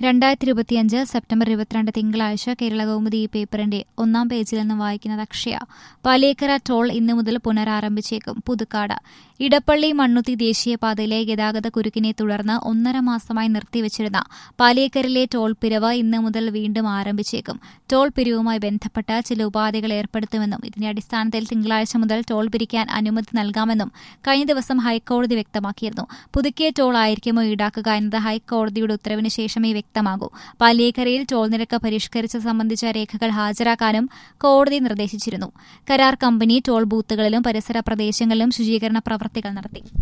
2025 September 22 തിങ്കളാഴ്ച കേരള കൗമുദി പേപ്പറിന്റെ ഒന്നാം പേജിൽ നിന്ന് വായിക്കുന്നത് അക്ഷയ. പാലേക്കര ടോൾ ഇന്നു മുതൽ പുനരാരംഭിച്ചേക്കും. പുതുക്കാട് ഇടപ്പള്ളി മണ്ണുത്തി ദേശീയപാതയിലെ ഗതാഗത കുരുക്കിനെ തുടർന്ന് 1.5 മാസമായി നിർത്തിവച്ചിരുന്ന പാലേക്കരയിലെ ടോൾ പിരിവ് ഇന്നു മുതൽ വീണ്ടും ആരംഭിച്ചേക്കും. ടോൾ പിരിവുമായി ബന്ധപ്പെട്ട് ചില ഉപാധികൾ ഏർപ്പെടുത്തുമെന്നും ഇതിന്റെ അടിസ്ഥാനത്തിൽ തിങ്കളാഴ്ച മുതൽ ടോൾ പിരിക്കാൻ അനുമതി നൽകാമെന്നും കഴിഞ്ഞ ദിവസം ഹൈക്കോടതി വ്യക്തമാക്കിയിരുന്നു. പുതുക്കിയ ടോൾ ആയിരിക്കുമോ ഈടാക്കുക എന്നത് ഹൈക്കോടതിയുടെ ഉത്തരവിന് ശേഷമേ വ്യക്തമാകൂ. പാലേക്കരയിൽ ടോൾ നിരക്ക് പരിഷ്കരിച്ചത് സംബന്ധിച്ച രേഖകൾ ഹാജരാക്കാനും കോടതി നിർദ്ദേശിച്ചിരുന്നു. കരാർ കമ്പനി ടോൾ ബൂത്തുകളിലും പരിസര പ്രദേശങ്ങളിലും ശുചീകരണ പ്രവൃത്തികൾ നടത്തി.